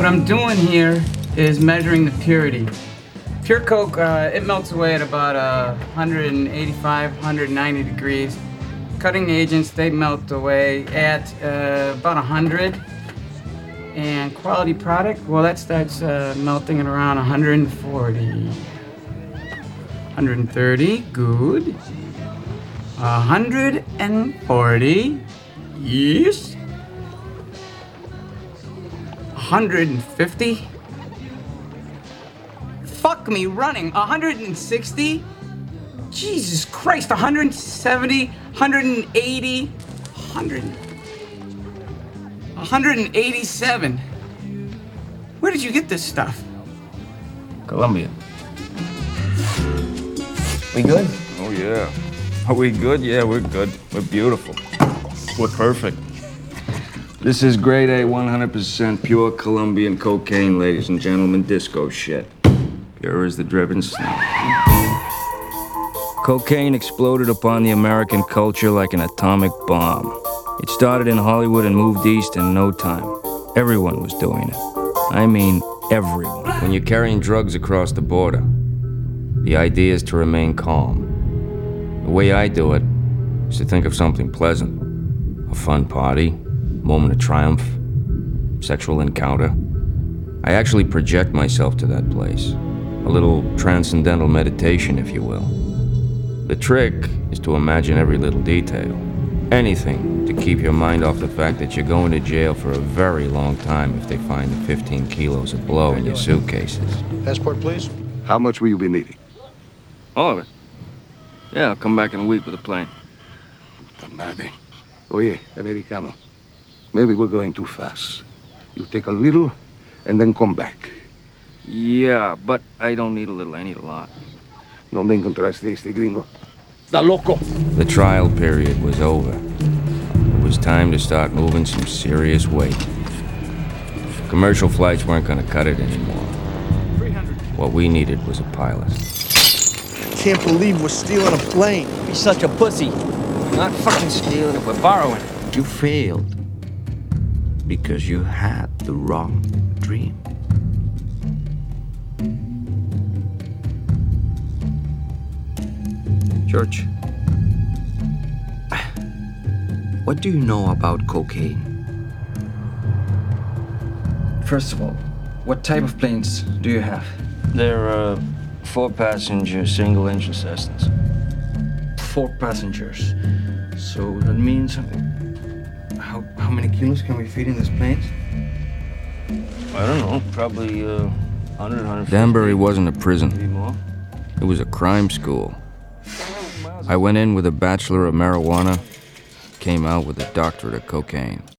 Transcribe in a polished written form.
What I'm doing here is measuring the purity. Pure Coke, it melts away at about 185, 190 degrees. Cutting agents, they melt away at about 100. And quality product, well, that starts melting at around 140. 130, good. 140, yes. 150. Fuck me running. 160. Jesus Christ. 170, 180, 187. Where did you get this stuff? Colombia. We good? Oh, yeah. Are we good? Yeah, we're good. We're beautiful. We're perfect. This is grade A, 100% pure Colombian cocaine, ladies and gentlemen. Disco shit. Pure as the driven snow. Cocaine exploded upon the American culture like an atomic bomb. It started in Hollywood and moved east in no time. Everyone was doing it. I mean, everyone. When you're carrying drugs across the border, the idea is to remain calm. The way I do it is to think of something pleasant. A fun party, moment of triumph, sexual encounter. I actually project myself to that place. A little transcendental meditation, if you will. The trick is to imagine every little detail. Anything to keep your mind off the fact that you're going to jail for a very long time if they find the 15 kilos of blow in your suitcases. Passport, please. How much will you be needing? All of it. Yeah, I'll come back in a week with a plane. Puta madre. Oye, Americano, maybe we're going too fast. You take a little and then come back. Yeah, but I don't need a little, I need a lot. ¿Dónde encontraste este gringo? Está loco. The trial period was over. It was time to start moving some serious weight. Commercial flights weren't gonna cut it anymore. What we needed was a pilot. Can't believe we're stealing a plane. Be such a pussy. We're not fucking stealing it, we're borrowing it. You failed because you had the wrong dream. George, what do you know about cocaine? First of all, what type of planes do you have? They're, 4-passenger single-engine Cessnas. 4 passengers. So that means how many kilos can we fit in this plane? I don't know, probably, 100, 150. Danbury wasn't a prison. Maybe more. It was a crime school. I went in with a bachelor of marijuana, came out with a doctorate of cocaine.